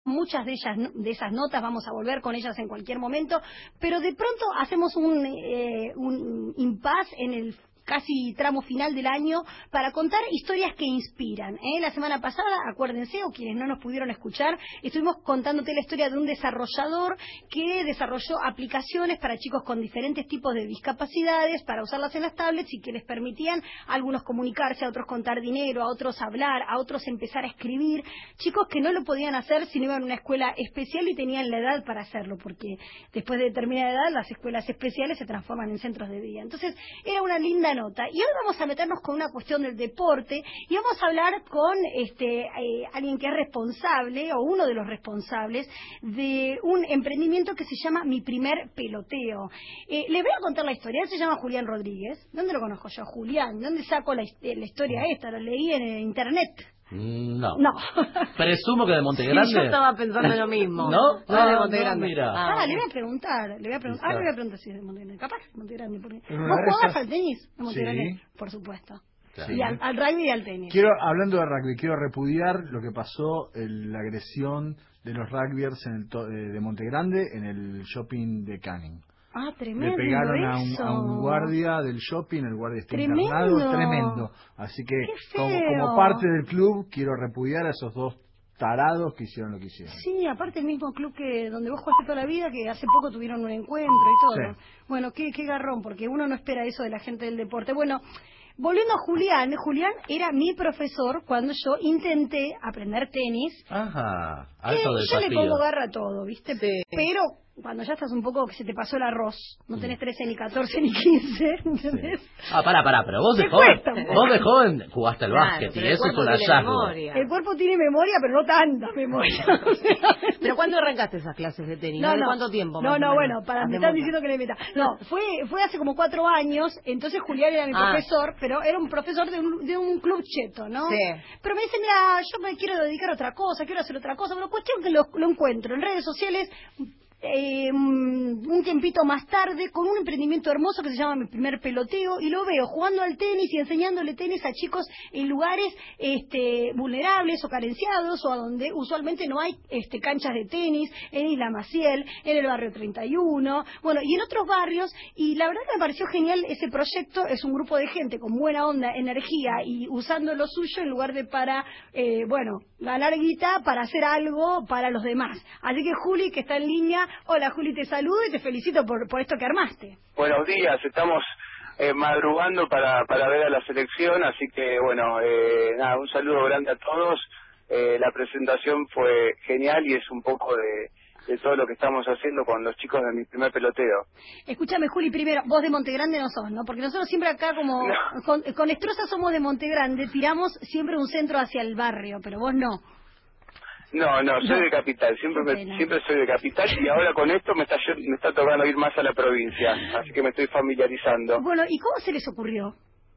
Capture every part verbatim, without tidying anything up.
muchas de ellas, de esas notas, vamos a volver con ellas en cualquier momento, pero de pronto hacemos un, eh, un impasse en el casi tramo final del año para contar historias que inspiran. ¿eh? La semana pasada, acuérdense, o quienes no nos pudieron escuchar, estuvimos contándote la historia de un desarrollador que desarrolló aplicaciones para chicos con diferentes tipos de discapacidades para usarlas en las tablets y que les permitían a algunos comunicarse, a otros contar dinero, a otros hablar, a otros empezar a escribir. Chicos que no lo podían hacer si no iban a una escuela especial y tenían la edad para hacerlo, porque después de determinada edad las escuelas especiales se transforman en centros de día. Entonces, era una linda nota. Y hoy vamos a meternos con una cuestión del deporte y vamos a hablar con este eh, alguien que es responsable, o uno de los responsables, de un emprendimiento que se llama Mi Primer Peloteo. Eh, les voy a contar la historia. Él se llama Julián Rodríguez. ¿Dónde lo conozco yo? Julián. ¿Dónde saco la, la historia esta? Lo leí en eh, internet. No. No. Presumo que de Montegrande. Sí, yo estaba pensando lo mismo. ¿No? No, Ah, de no, Montegrande. mira. Ah, Ah, le voy a preguntar, le voy a preguntar, ah, le voy a preguntar si es de Montegrande, capaz que es Montegrande, porque Una vos de jugabas esas- al tenis en Montegrande, Sí. por supuesto, Claro. y al, al rugby y al tenis. Quiero, hablando de rugby, quiero repudiar lo que pasó, el- la agresión de los rugbyers en el to- eh, de Montegrande en el shopping de Canning. Ah, Le tremendo pegaron a un, eso. a un guardia del shopping, el guardia está Tremendo. internado, tremendo. Así que, Qué como, feo. como parte del club, quiero repudiar a esos dos tarados que hicieron lo que hicieron. Sí, aparte el mismo club que donde vos jugaste toda la vida, que hace poco tuvieron un encuentro y todo. Sí. Bueno, qué, qué garrón, porque uno no espera eso de la gente del deporte. Bueno, volviendo a Julián, Julián era mi profesor cuando yo intenté aprender tenis. Ajá. Eh, Alto yo le desafío. pongo garra a todo, ¿viste? Sí. Pero cuando ya estás un poco que se te pasó el arroz, no tenés trece, ni catorce, ni quince, ¿entendés? Ah, pará, pará, pero vos de Te joven, cuesta un poco. vos de joven jugaste al Claro, básquet pero y el eso es cuerpo un tiene hallazgo. memoria. El cuerpo tiene memoria, pero no tanta memoria. O sea, Pero ¿cuándo arrancaste esas clases de tenis? No, ¿De no. cuánto tiempo? No, más o no, menos? bueno, para Hace me están mucho. diciendo que le meta. No, fue fue hace como cuatro años, entonces Julián era mi Ah. profesor, pero era un profesor de un, de un club cheto, ¿no? Sí. Pero me dice, mira, yo me quiero dedicar a otra cosa, quiero hacer otra cosa. Bueno, cuestión que lo, lo encuentro en redes sociales, eh, un tiempito más tarde, con un emprendimiento hermoso que se llama Mi Primer Peloteo, y lo veo jugando al tenis y enseñándole tenis a chicos en lugares este, vulnerables o carenciados, o a donde usualmente no hay este, canchas de tenis, en Isla Maciel, en el barrio treinta y uno, bueno, y en otros barrios, y la verdad que me pareció genial ese proyecto. Es un grupo de gente con buena onda, energía, y usando lo suyo en lugar de para, eh, bueno, ganar guita, para hacer algo para los demás. Así que Juli, que está en línea, hola Juli, te saludo y te felicito por, por esto que armaste. Buenos días, estamos eh, madrugando para, para ver a la selección, así que bueno, eh, nada, un saludo grande a todos. Eh, la presentación fue genial y es un poco de, de todo lo que estamos haciendo con los chicos de Mi Primer Peloteo. Escúchame, Juli, primero, vos de Montegrande no sos, ¿no? Porque nosotros siempre acá, como No. con, con Estroza somos de Montegrande, tiramos siempre un centro hacia el barrio, pero vos no. No, no, soy No. de capital, siempre Qué me- pena. siempre soy de capital y ahora con esto me está lle- me está tocando ir más a la provincia, así que me estoy familiarizando. Bueno, ¿y cómo se les ocurrió?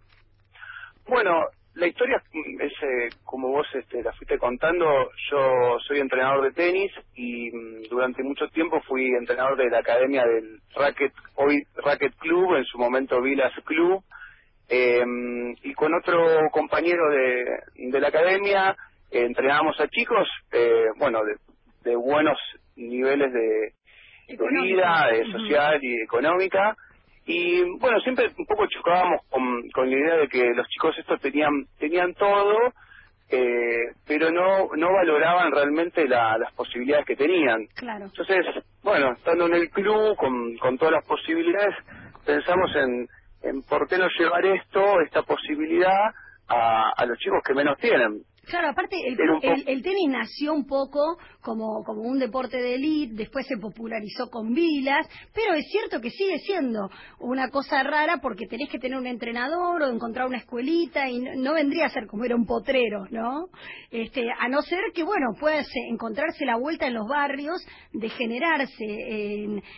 Bueno, la historia es eh, como vos este, la fuiste contando. Yo soy entrenador de tenis y mm, durante mucho tiempo fui entrenador de la academia del Racket, hoy Racket Club, en su momento Vilas Club, eh, y con otro compañero de, de la academia eh, entrenábamos a chicos, eh, bueno, de, de buenos niveles de, de Económico. vida, de Ujú. social y económica. Y bueno, siempre un poco chocábamos con, con la idea de que los chicos estos tenían tenían todo, eh, pero no no valoraban realmente la, las posibilidades que tenían. Claro. Entonces, bueno, estando en el club con, con todas las posibilidades, pensamos en, en por qué no llevar esto, esta posibilidad, a, a los chicos que menos tienen. Claro, aparte el, Era un po- el, el tenis nació un poco como, como un deporte de élite, después se popularizó con Vilas, pero es cierto que sigue siendo una cosa rara porque tenés que tener un entrenador o encontrar una escuelita y no, no vendría a ser como era un potrero, ¿no? Este, a no ser que, bueno, puedas encontrarse la vuelta en los barrios de generarse en